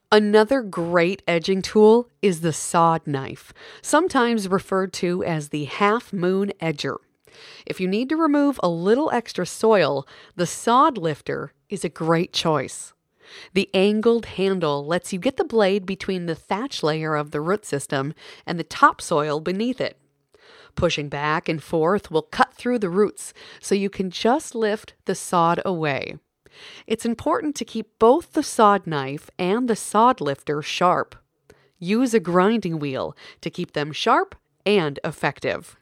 Another great edging tool is the sod knife, sometimes referred to as the half moon edger. If you need to remove a little extra soil, the sod lifter is a great choice. The angled handle lets you get the blade between the thatch layer of the root system and the topsoil beneath it. Pushing back and forth will cut through the roots, so you can just lift the sod away. It's important to keep both the sod knife and the sod lifter sharp. Use a grinding wheel to keep them sharp and effective.